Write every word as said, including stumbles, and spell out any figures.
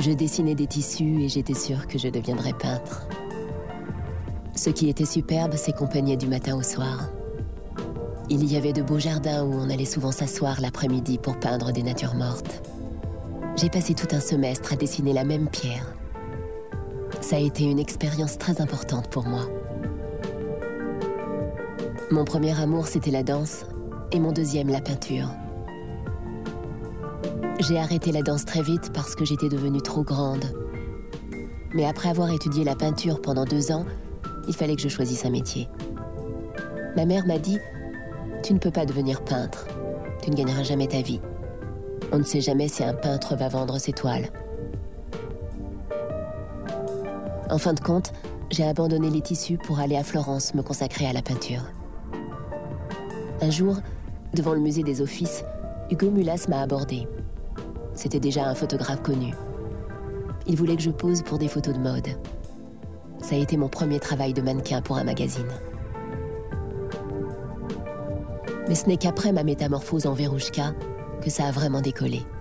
Je dessinais des tissus et j'étais sûre que je deviendrais peintre. Ce qui était superbe, c'est qu'on peignait du matin au soir. Il y avait de beaux jardins où on allait souvent s'asseoir l'après-midi pour peindre des natures mortes. J'ai passé tout un semestre à dessiner la même pierre. Ça a été une expérience très importante pour moi. Mon premier amour, c'était la danse, et mon deuxième, la peinture. J'ai arrêté la danse très vite parce que j'étais devenue trop grande. Mais après avoir étudié la peinture pendant deux ans, il fallait que je choisisse un métier. Ma mère m'a dit « Tu ne peux pas devenir peintre, tu ne gagneras jamais ta vie. On ne sait jamais si un peintre va vendre ses toiles. » En fin de compte, j'ai abandonné les tissus pour aller à Florence me consacrer à la peinture. Un jour, devant le musée des Offices, Hugo Mulas m'a abordé. C'était déjà un photographe connu. Il voulait que je pose pour des photos de mode. Ça a été mon premier travail de mannequin pour un magazine. Mais ce n'est qu'après ma métamorphose en Verouchka que ça a vraiment décollé.